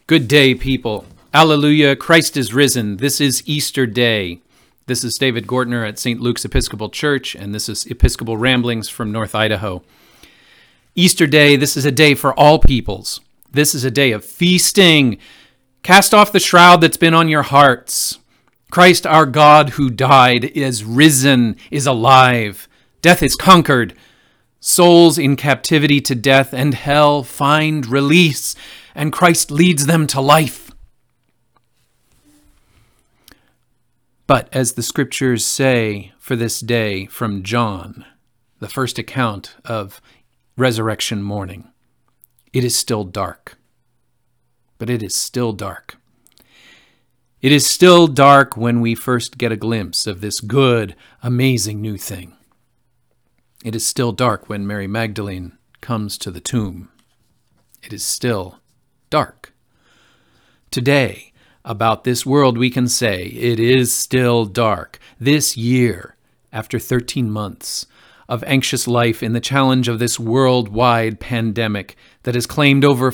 Good day, people. Alleluia, Christ is risen. This is Easter Day. This is David Gortner at St. Luke's Episcopal Church, and this is Episcopal Ramblings from North Idaho. Easter Day, this is a day for all peoples. This is a day of feasting. Cast off the shroud that's been on your hearts. Christ our God who died is risen, is alive. Death is conquered. Souls in captivity to death and hell find release, and Christ leads them to life. But as the scriptures say for this day from John, the first account of resurrection morning, it is still dark. But it is still dark. It is still dark when we first get a glimpse of this good, amazing new thing. It is still dark when Mary Magdalene comes to the tomb. It is still dark. Today, about this world, we can say it is still dark. This year, after 13 months of anxious life in the challenge of this worldwide pandemic that has claimed over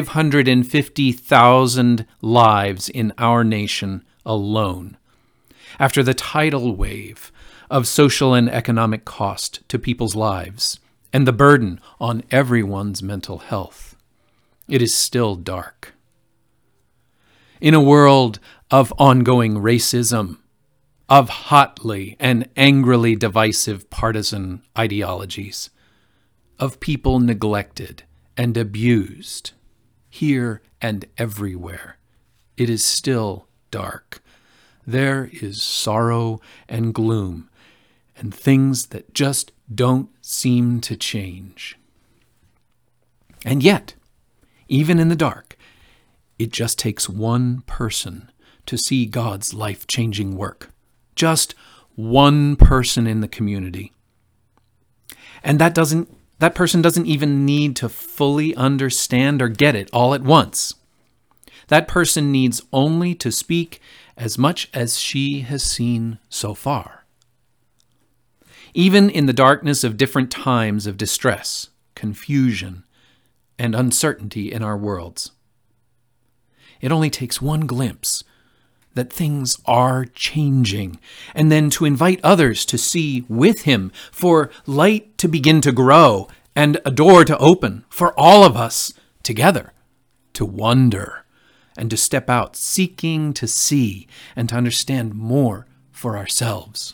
550,000 lives in our nation alone, after the tidal wave of social and economic cost to people's lives and the burden on everyone's mental health, it is still dark. In a world of ongoing racism, of hotly and angrily divisive partisan ideologies, of people neglected and abused, here and everywhere, it is still dark. There is sorrow and gloom and things that just don't seem to change. And yet, even in the dark, it just takes one person to see God's life-changing work. Just one person in the community. And that person doesn't even need to fully understand or get it all at once. That person needs only to speak as much as she has seen so far. Even in the darkness of different times of distress, confusion, and uncertainty in our worlds, it only takes one glimpse that things are changing, and then to invite others to see with him, for light to begin to grow and a door to open for all of us together to wonder and to step out seeking to see and to understand more for ourselves.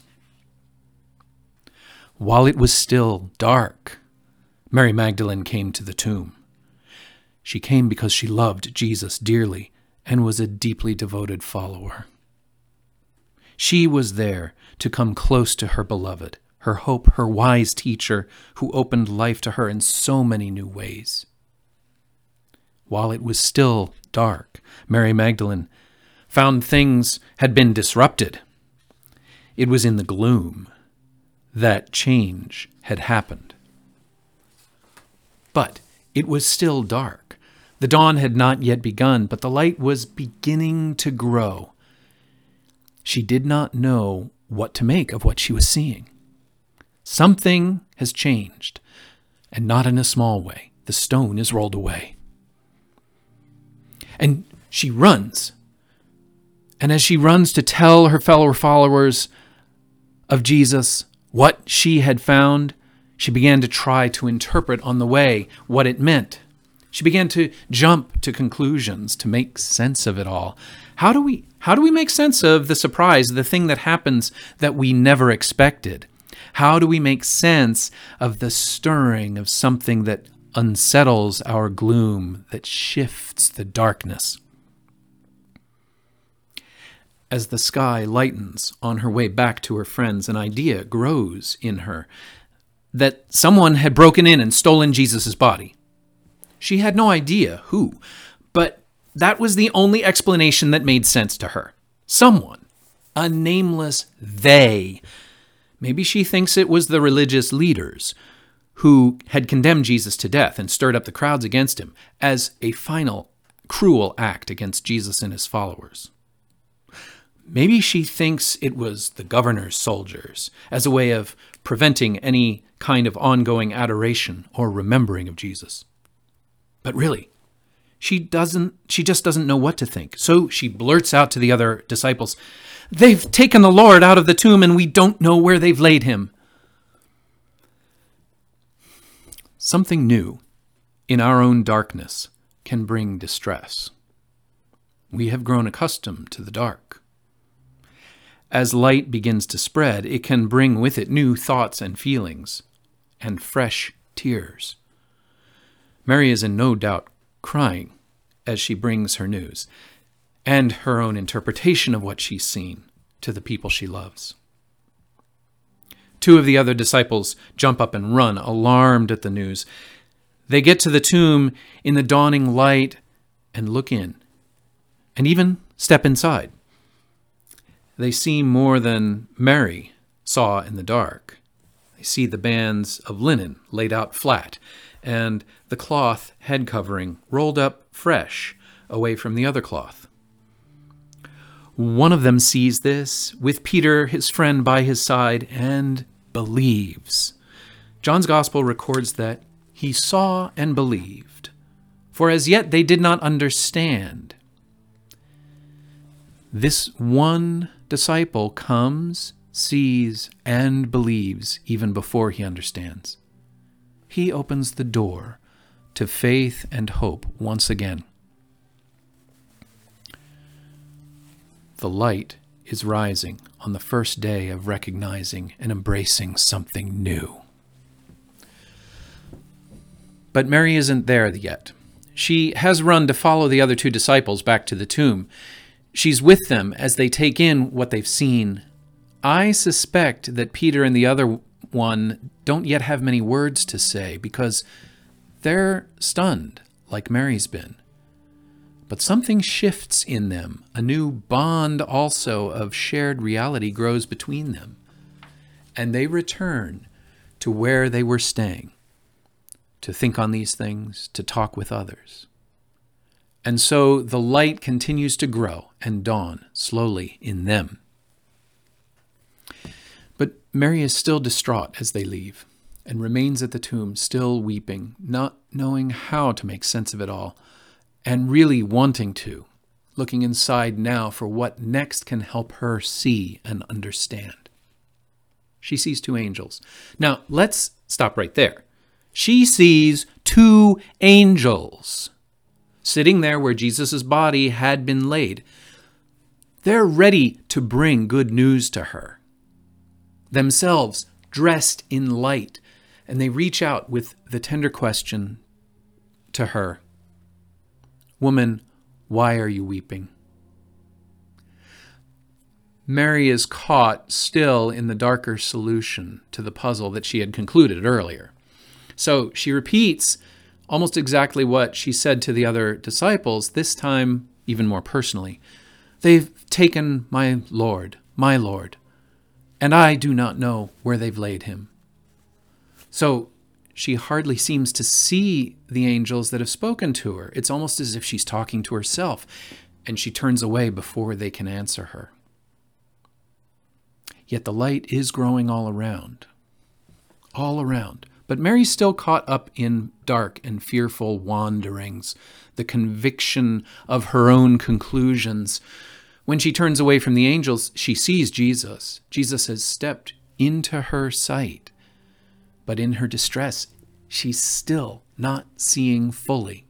While it was still dark, Mary Magdalene came to the tomb. She came because she loved Jesus dearly and was a deeply devoted follower. She was there to come close to her beloved, her hope, her wise teacher, who opened life to her in so many new ways. While it was still dark, Mary Magdalene found things had been disrupted. It was in the gloom that change had happened. But it was still dark. The dawn had not yet begun, but the light was beginning to grow. She did not know what to make of what she was seeing. Something has changed, and not in a small way. The stone is rolled away. And she runs. And as she runs to tell her fellow followers of Jesus what she had found, she began to try to interpret on the way what it meant. She began to jump to conclusions to make sense of it all. How do we make sense of the surprise, the thing that happens that we never expected? How do we make sense of the stirring of something that unsettles our gloom, that shifts the darkness? As the sky lightens on her way back to her friends, an idea grows in her that someone had broken in and stolen Jesus' body. She had no idea who, but that was the only explanation that made sense to her. Someone, a nameless they. Maybe she thinks it was the religious leaders who had condemned Jesus to death and stirred up the crowds against him as a final cruel act against Jesus and his followers. Maybe she thinks it was the governor's soldiers as a way of preventing any kind of ongoing adoration or remembering of Jesus. But really, She just doesn't know what to think. So she blurts out to the other disciples, "They've taken the Lord out of the tomb and we don't know where they've laid him." Something new in our own darkness can bring distress. We have grown accustomed to the dark. As light begins to spread, it can bring with it new thoughts and feelings and fresh tears. Mary is in no doubt crying as she brings her news and her own interpretation of what she's seen to the people she loves. Two of the other disciples jump up and run, alarmed at the news. They get to the tomb in the dawning light and look in, and even step inside. They see more than Mary saw in the dark. They see the bands of linen laid out flat, and the cloth head covering rolled up fresh away from the other cloth. One of them sees this, with Peter, his friend, by his side, and believes. John's Gospel records that he saw and believed, for as yet they did not understand. This one disciple comes, sees, and believes even before he understands. He opens the door to faith and hope once again. The light is rising on the first day of recognizing and embracing something new. But Mary isn't there yet. She has run to follow the other two disciples back to the tomb. She's with them as they take in what they've seen. I suspect that Peter and the other one don't yet have many words to say because they're stunned, like Mary's been. But something shifts in them. A new bond also of shared reality grows between them. And they return to where they were staying, to think on these things, to talk with others. And so the light continues to grow and dawn slowly in them. But Mary is still distraught as they leave and remains at the tomb, still weeping, not knowing how to make sense of it all, and really wanting to, looking inside now for what next can help her see and understand. She sees two angels. Now, let's stop right there. She sees two angels sitting there where Jesus' body had been laid. They're ready to bring good news to her, themselves dressed in light, and they reach out with the tender question to her, "Woman, why are you weeping?" Mary is caught still in the darker solution to the puzzle that she had concluded earlier. So she repeats almost exactly what she said to the other disciples, this time even more personally. "They've taken my Lord, and I do not know where they've laid him." So she hardly seems to see the angels that have spoken to her. It's almost as if she's talking to herself, and she turns away before they can answer her. Yet the light is growing all around. But Mary's still caught up in dark and fearful wanderings, the conviction of her own conclusions. When she turns away from the angels, she sees Jesus. Jesus has stepped into her sight. But in her distress, she's still not seeing fully.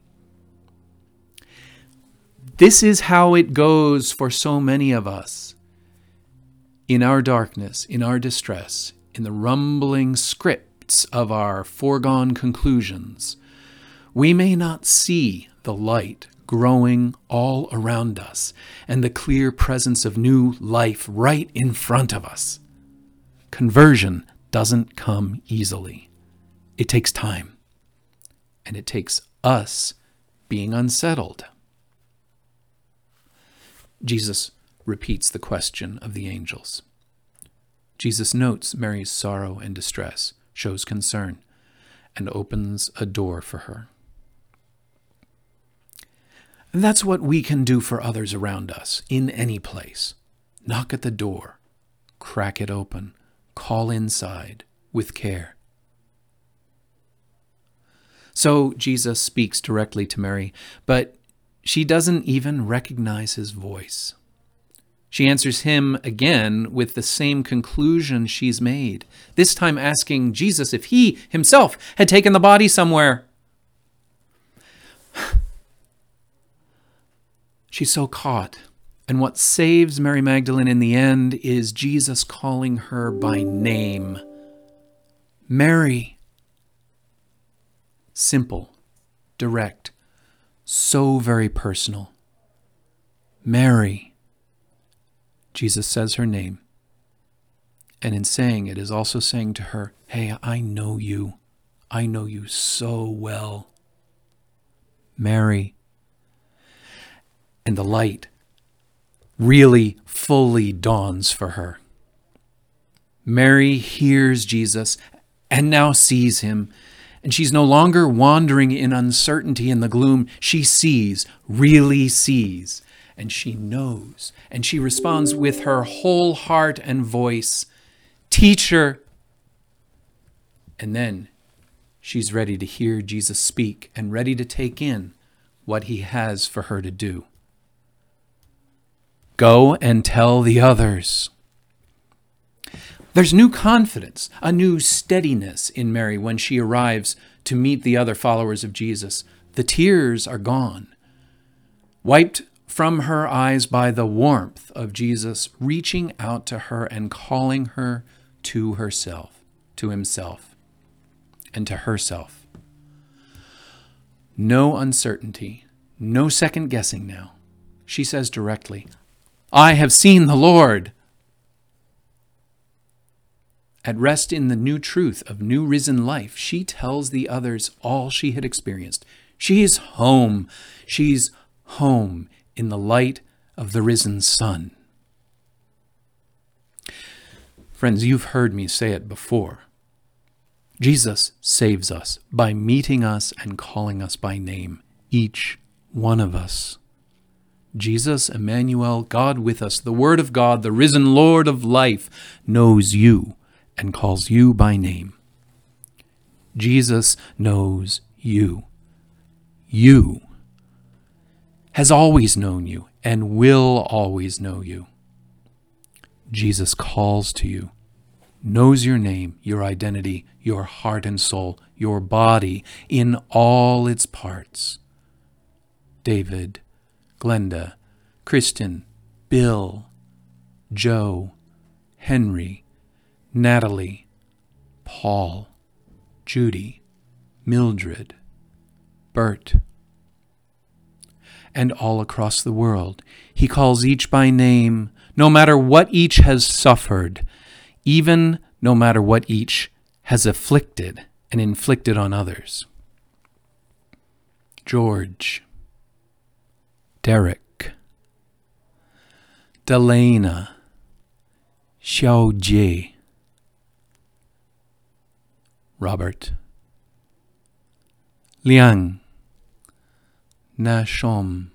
This is how it goes for so many of us. In our darkness, in our distress, in the rumbling scripts of our foregone conclusions, we may not see the light growing all around us and the clear presence of new life right in front of us. Conversion doesn't come easily. It takes time, and it takes us being unsettled. Jesus repeats the question of the angels. Jesus notes Mary's sorrow and distress, shows concern, and opens a door for her. And that's what we can do for others around us, in any place. Knock at the door, crack it open, call inside with care. So Jesus speaks directly to Mary, but she doesn't even recognize his voice. She answers him again with the same conclusion she's made, this time asking Jesus if he himself had taken the body somewhere. She's so caught. And what saves Mary Magdalene in the end is Jesus calling her by name. Mary. Simple, direct, so very personal. Mary. Jesus says her name. And in saying it is also saying to her, hey, I know you. I know you so well. Mary. And the light really fully dawns for her. Mary hears Jesus and now sees him. And she's no longer wandering in uncertainty in the gloom. She sees, really sees. And she knows, and she responds with her whole heart and voice, Teacher. And then she's ready to hear Jesus speak and ready to take in what he has for her to do. Go and tell the others. There's new confidence, a new steadiness in Mary when she arrives to meet the other followers of Jesus. The tears are gone, wiped from her eyes by the warmth of Jesus reaching out to her and calling her to herself, to himself, and to herself. No uncertainty, no second guessing now. She says directly, I have seen the Lord. At rest in the new truth of new risen life, she tells the others all she had experienced. She's home. She's home in the light of the risen sun. Friends, you've heard me say it before. Jesus saves us by meeting us and calling us by name, each one of us. Jesus, Emmanuel, God with us, the Word of God, the risen Lord of life, knows you and calls you by name. Jesus knows you. You has always known you and will always know you. Jesus calls to you, knows your name, your identity, your heart and soul, your body in all its parts. David, Glenda, Kristen, Bill, Joe, Henry, Natalie, Paul, Judy, Mildred, Bert, and all across the world. He calls each by name, no matter what each has suffered, even no matter what each has afflicted and inflicted on others. George, Derek, Delana, Xiao Jie, Robert, Liang, Nashom,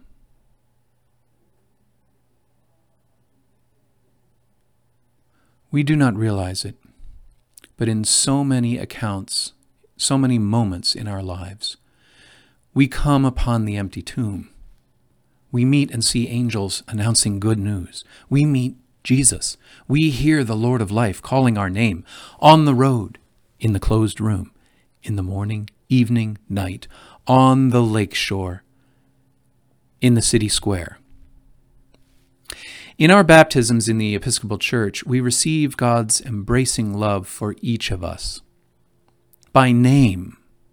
we do not realize it, but in so many accounts, so many moments in our lives, we come upon the empty tomb. We meet and see angels announcing good news. We meet Jesus. We hear the Lord of life calling our name on the road, in the closed room, in the morning, evening, night, on the lake shore, in the city square. In our baptisms in the Episcopal Church, we receive God's embracing love for each of us. By name.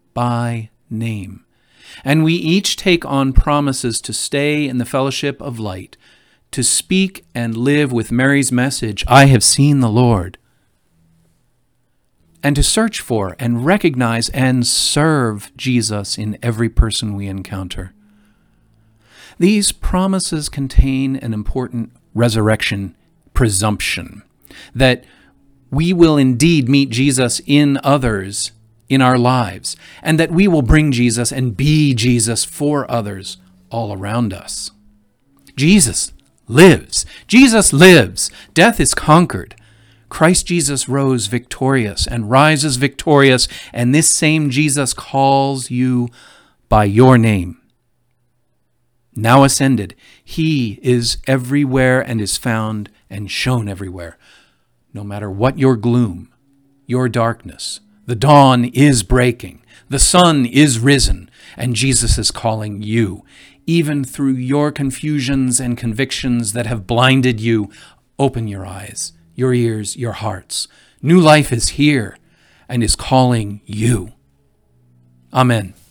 And we each take on promises to stay in the fellowship of light, to speak and live with Mary's message, I have seen the Lord, and to search for and recognize and serve Jesus in every person we encounter. These promises contain an important resurrection presumption that we will indeed meet Jesus in others in our lives, and that we will bring Jesus and be Jesus for others all around us. Jesus lives. Jesus lives. Death is conquered. Christ Jesus rose victorious and rises victorious, and this same Jesus calls you by your name. now ascended. He is everywhere and is found and shown everywhere. No matter what your gloom, your darkness, the dawn is breaking, the sun is risen, and Jesus is calling you. Even through your confusions and convictions that have blinded you, open your eyes, your ears, your hearts. New life is here and is calling you. Amen.